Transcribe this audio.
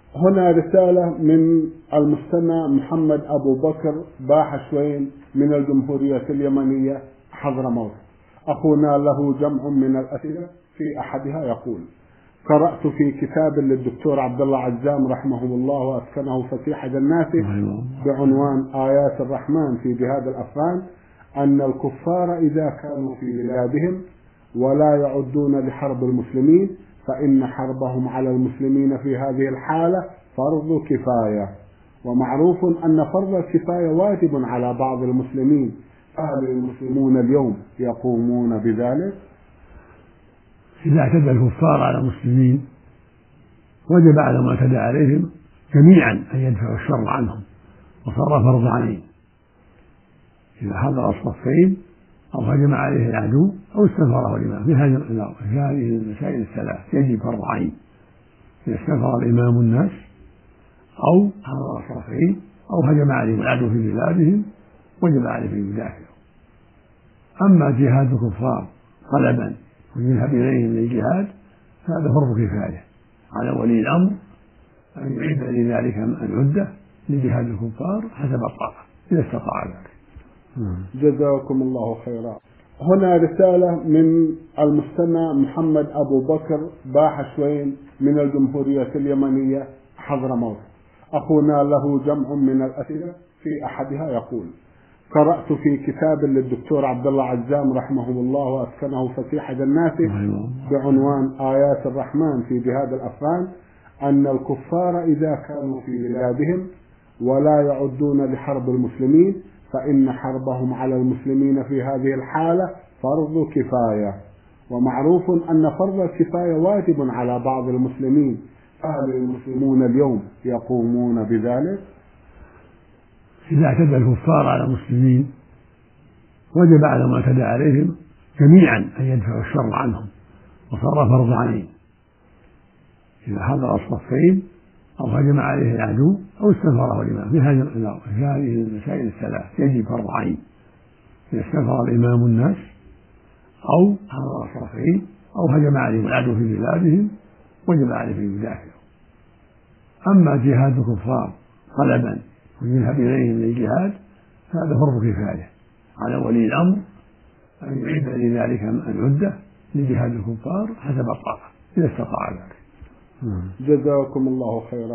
هنا رسالة من المستمع محمد أبو بكر باحشوين من الجمهورية اليمنية حضرموت. أخونا له جمع من الأسئلة، في أحدها يقول: قرأت في كتاب للدكتور عبد الله عزام رحمه الله وأسكنه فسيح جناته بعنوان آيات الرحمن في جهاد الأفغان أن الكفار إذا كانوا في بلادهم ولا يعدون لحرب المسلمين فإن حربهم على المسلمين في هذه الحالة فرض كفاية، ومعروف أن فرض الكفاية واجب على بعض المسلمين، فهل المسلمون اليوم يقومون بذلك؟ إذا اعتدى الكفار على المسلمين وجب على ما اعتدى عليهم جميعا أن يدفعوا الشر عنهم، وصار فرض عليهم. إذا حضر الصفين أو هجم عليه العدو أو استنفره الإمام في هذه المسائل الثلاث يجب فرض عين. إذا استنفر الإمام الناس أو حضر الصفين أو هجم عليهم العدو في بلادهم وجب عليهم أن يدافعوا. أما جهاد الكفار طلبا ويذهب إليهم للجهاد فهذا فرض كفاية على ولي الأمر أن يعد لذلك العدة لجهاد الكفار حسب الطاقة إذا استطاع ذلك. جزاكم الله خيرا. هنا رسالة من المستمع محمد أبو بكر باحشوين من الجمهورية اليمنية حضرموت. أخونا له جمع من الأسئلة، في أحدها يقول: قرأت في كتاب للدكتور عبد الله عزام رحمه الله وأسكنه فسيح جناته بعنوان آيات الرحمن في جهاد الأفغان أن الكفار إذا كانوا في بلادهم ولا يعدون لحرب المسلمين فإن حربهم على المسلمين في هذه الحالة فرض كفاية، ومعروف أن فرض الكفاية واجب على بعض المسلمين، فهل المسلمون اليوم يقومون بذلك؟ إذا اعتدى الكفار على المسلمين وجب على ما اعتدى عليهم جميعا أن يدفعوا الشر عنهم، وصار فرض عليهم. إذا حضر الصفين أو هجم عليه العدو أو استنفره الإمام في هذه المسائل الثلاث يجب فرض عين. إذا استنفر الإمام الناس أو حضر الصفين أو هجم عليهم العدو في بلادهم وجب عليهم أن يدافعوا. أما جهاد الكفار طلبا ويذهب إليهم للجهاد فهذا فرض كفاية على ولي الأمر أن يعد لذلك العدة لجهاد الكفار حسب الطاقة إذا استطاع ذلك. جزاكم الله خيرا.